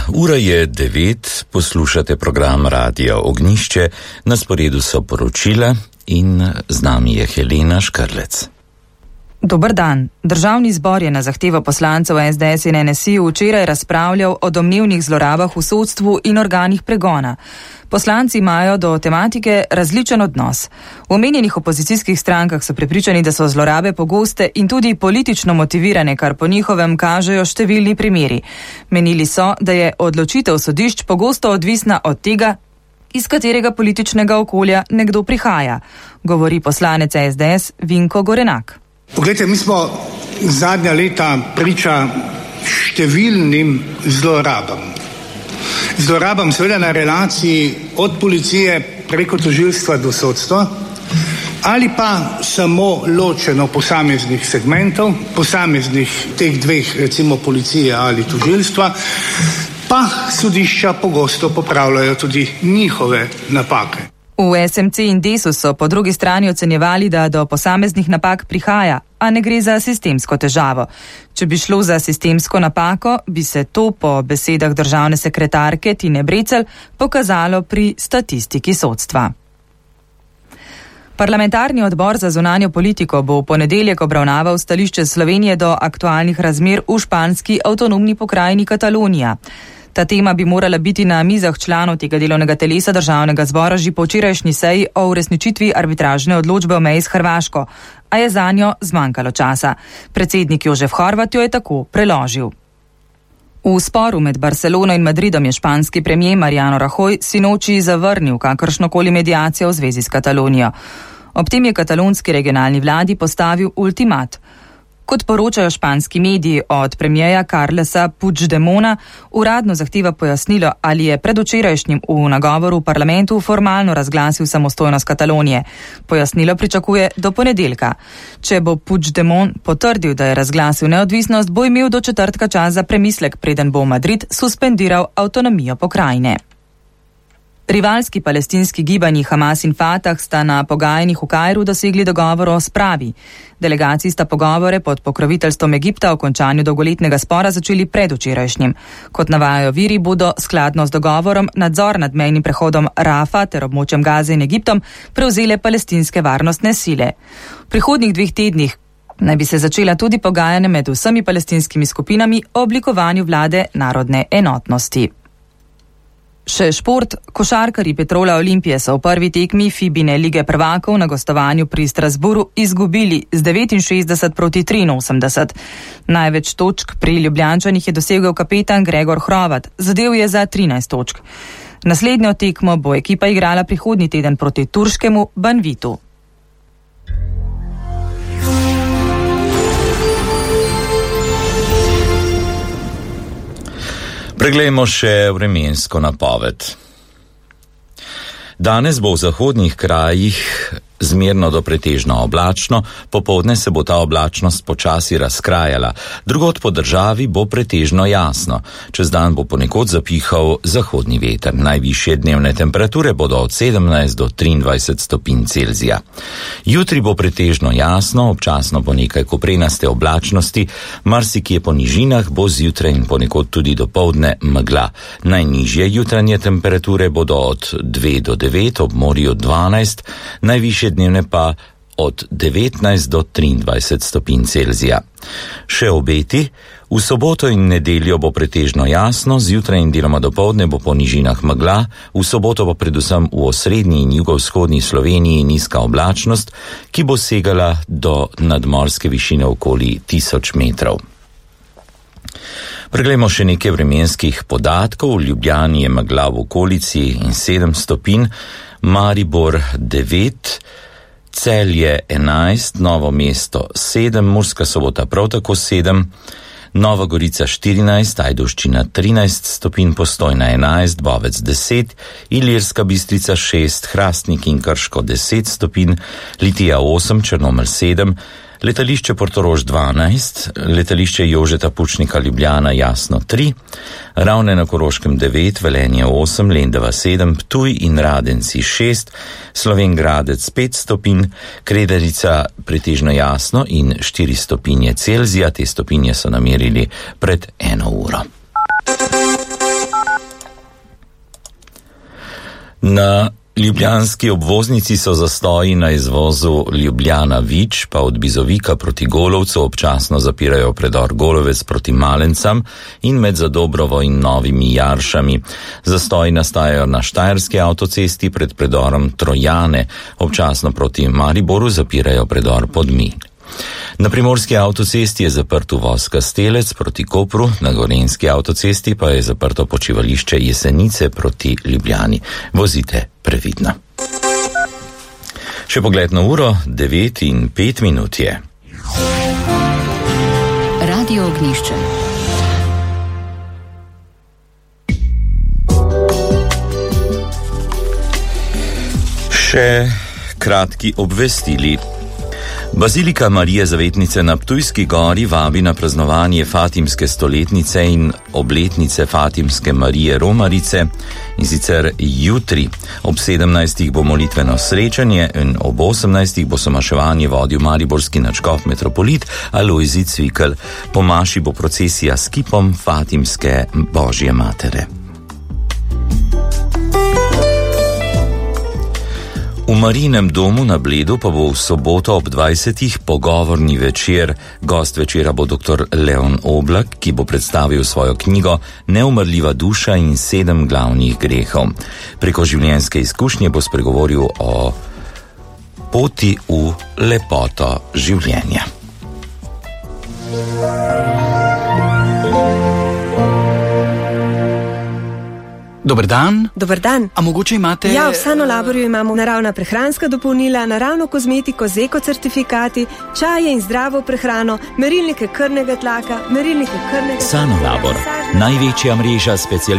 Ura je 9, poslušate program Radia Ognjišče, na sporedu so poročila in z nami je Helena Škrlec. Dober dan. Državni zbor je na zahtevo poslancev SDS in NSI včeraj razpravljal o domnevnih zlorabah v sodstvu in organih pregona. Poslanci imajo do tematike različen odnos. V omenjenih opozicijskih strankah so prepričani, da so zlorabe pogoste in tudi politično motivirane, kar po njihovem kažejo številni primeri. Menili so, da je odločitev sodišč pogosto odvisna od tega, iz katerega političnega okolja nekdo prihaja, govori poslanec SDS Vinko Gorenak. Poglejte, mi smo zadnja leta priča številnim zlorabam. Zlorabam seveda na relaciji od policije preko tožilstva do sodstva ali pa samo ločeno posameznih segmentov, posameznih teh dveh, recimo policije ali tožilstva, pa sodišča pogosto popravljajo tudi njihove napake. V SMC in Desu so po drugi strani ocenjevali, da do posameznih napak prihaja, a ne gre za sistemsko težavo. Če bi šlo za sistemsko napako, bi se to po besedah državne sekretarke Tine Brecelj pokazalo pri statistiki sodstva. Parlamentarni odbor za zunanjo politiko bo v ponedeljek obravnaval stališče Slovenije do aktualnih razmer v španski avtonomni pokrajini Katalonija. Ta tema bi morala biti na mizah članov tega delovnega telesa državnega zbora že po včerajšnji seji o uresničitvi arbitražne odločbe o meji s Hrvaško, a je zanjo zmanjkalo časa. Predsednik Jožef Horvat jo je tako preložil. V sporu med Barcelono in Madridom je španski premijer Mariano Rajoy sinoči zavrnil kakršnokoli mediacijo v zvezi s Katalonijo. Ob tem je katalonski regionalni vladi postavil ultimat. Kot poročajo španski mediji, od premijeja Carlesa Puigdemona uradno zahteva pojasnilo, ali je predvčerajšnjim v nagovoru v parlamentu formalno razglasil samostojnost Katalonije. Pojasnilo pričakuje do ponedeljka. Če bo Puigdemon potrdil, da je razglasil neodvisnost, bo imel do četrtka čas za premislek, preden bo Madrid suspendiral avtonomijo pokrajine. Rivalski palestinski gibanji Hamas in Fatah sta na pogajanjih v Kairu dosegli dogovor o spravi. Delegaciji sta pogovore pod pokroviteljstvom Egipta o končanju dolgoletnega spora začeli predvčerajšnjim. Kot navajajo viri, bodo skladno z dogovorom nadzor nad mejnim prehodom Rafa ter območjem Gaze in Egiptom prevzele palestinske varnostne sile. V prihodnjih 2 tednih naj bi se začela tudi pogajanja med vsemi palestinskimi skupinami o oblikovanju vlade narodne enotnosti. Še šport. Košarkarji Petrola Olimpije so v prvi tekmi Fibine lige prvakov na gostovanju pri Strasbourgu izgubili z 69-83. Največ točk pri Ljubljančanih je dosegel kapetan Gregor Hrovat. Zadel je za 13 točk. Naslednjo tekmo bo ekipa igrala prihodnji teden proti turškemu Banvitu. Preglejmo še vremensko napoved. Danes bo v zahodnih krajih zmerno do pretežno oblačno, popoldne se bo ta oblačnost počasi razkrajala, drugod po državi bo pretežno jasno. Čez dan bo ponekod zapihal zahodni veter. Najvišje dnevne temperature bodo od 17 do 23 stopinj Celzija. Jutri bo pretežno jasno, občasno bo nekaj koprenaste oblačnosti, marsikje po nižinah bo zjutraj in ponekod tudi dopoldne megla. Najnižje jutranje temperature bodo od 2 do 9, ob morju 12, najvišje dnevne pa od 19 do 23 stopinj Celzija. Še obeti. V soboto in nedeljo bo pretežno jasno, zjutraj in deloma dopoldne bo po nižinah megla, v soboto pa predvsem v osrednji in jugovzhodni Sloveniji nizka oblačnost, ki bo segala do nadmorske višine okoli 1000 metrov. Preglejmo še nekaj vremenskih podatkov. V Ljubljani je megla v okolici in 7 stopinj, Maribor 9, Celje 11, Novo mesto 7, Murska Sobota prav tako 7, Nova Gorica 14, Ajdovščina 13 stopinj, Postojna 11, Bovec 10, Ilirska Bistrica 6, Hrastnik in Krško 10 stopinj, Litija 8, Črnomelj 7, letališče Portorož 12, letališče Jožeta Pučnika Ljubljana Jasno 3, Ravne na Koroškem 9, Velenje 8, Lendava 7, Ptuj in Radenci 6, Slovenj Gradec 5 stopinj, Kredarica pretežno jasno in 4 stopinje Celzija, te stopinje so namerili pred 1 uro. Na ljubljanski obvoznici so zastoji na izvozu Ljubljana-Vič, pa od Bizovika proti Golovcu občasno zapirajo predor Golovec proti Malencam in med Zadobrovo in Novimi Jaršami. Zastoji nastajajo na Štajerski avtocesti pred predorom Trojane, občasno proti Mariboru zapirajo predor Podmilj. Na primorski avtocesti je zaprt uvoz Kastelec proti Kopru, na gorenjski avtocesti pa je zaprto počivališče Jesenice proti Ljubljani. Vozite previdno. Še pogled na uro, 9:05 je. Radio Ognjišče. Še kratki obvestili. Bazilika Marije Zavetnice na Ptujski gori vabi na praznovanje Fatimske stoletnice in obletnice Fatimske Marije Romarice, in sicer jutri. Ob 17. bo molitveno srečanje in ob 18. bo somaševanje vodil mariborski nadškof metropolit Alojzij Cvikl. Po maši bo procesija s kipom Fatimske Božje matere. V Marijinem domu na Bledu pa bo v soboto ob 20. pogovorni večer. Gost večera bo dr. Leon Oblak, ki bo predstavil svojo knjigo Neumrljiva duša in 7 glavnih grehov. Preko življenjske izkušnje bo spregovoril o poti v lepoto življenja. Dober dan. Dober dan. A mogoče imate... Ja, v Sanolaborju imamo naravna prehranska dopolnila, naravno kozmetiko z ekocertifikati, čaje in zdravo prehrano, merilnike krvnega tlaka, merilnike krvnega... Sanolabor, največja mreža